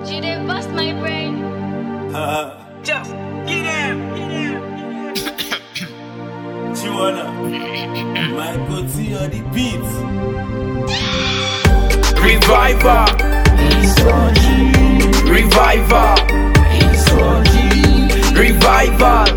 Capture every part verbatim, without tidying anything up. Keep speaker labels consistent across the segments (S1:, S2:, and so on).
S1: She did bust my brain.
S2: Uh,
S3: Just get him, get him, get him.
S2: Chiwana, Michael T on the beat.
S4: Reviver, Reviver, Reviver,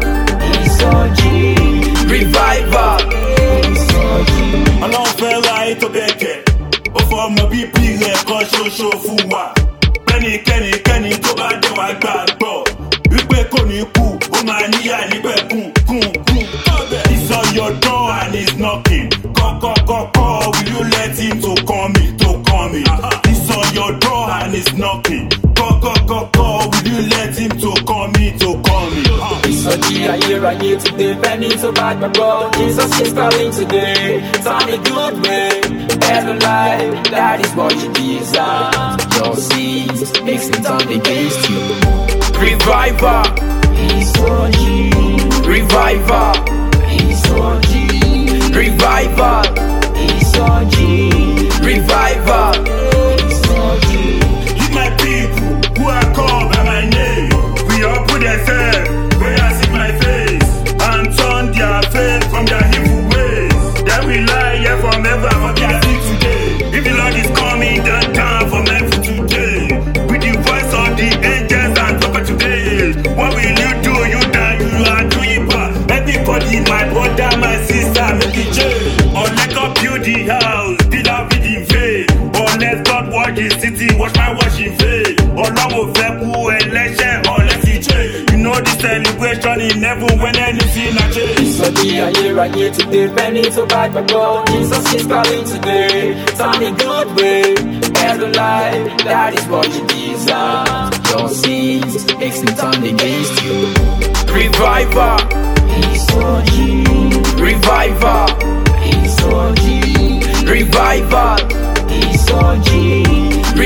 S4: Reviver.
S2: Ọlọ́run fẹ́ ra ètò bẹ̀kẹ̀, ó fọ ọmọ bíbí rẹ̀ kan ṣoṣo fún wa. Bẹ́nikẹ́ni kẹ́ni tó bá dé wá gbàgbọ́, wípé kò ní kú, ó máa níyà níbẹ̀ kún kún kún. It's on your door and it's knocking. Kọ́kọ́ kọ́kọ́, will you let him to come in, to come in? It's on your door and it's knocking. Kọ́kọ́ kọ́kọ́, will you let him to come in, to come in?
S3: Ìsọjí ayérayé today, bẹ́ẹ̀ni tó bá gbàgbọ́, Jesus is calling today. Turn a good way, better life, that is what you deserve. Your sins makes it turn against you.
S4: Reviver,
S3: Ìsọjí,
S4: Reviver,
S3: ìsọjí,
S4: Reviver,
S3: ìsọjí,
S4: Reviver.
S3: ìsọjí.
S2: You my people who are called by my name, we all put themselves where I see my face and turn their faith from their evil ways. They will lie here forever for their sin today. If the Lord is coming down down from heaven today, with the voice of the angels and prophet today, what will you do? You that you are doing bad. Everybody, my brother, my sister, make it change. Or let God build the house, did I read in vain? Or let God watch the city, watch my watch in vain. Or love will fair who election, or let it change. You know the celebration in heaven when anything I change.
S3: Ìsọjí ayérayé today, bẹ́ẹ̀ni tó bá gbàgbọ́, Jesus is calling today. Turn a good way, better life, that is what you deserve. Your sins makes me turn against you.
S4: Reviver,
S3: Ìsọjí,
S4: Reviver,
S3: ìsọjí,
S4: Reviver,
S3: ìsọjí,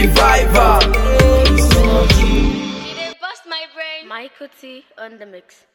S4: Reviver.
S3: ìsọjí.
S1: She did bust my brain. Michael T on the mix.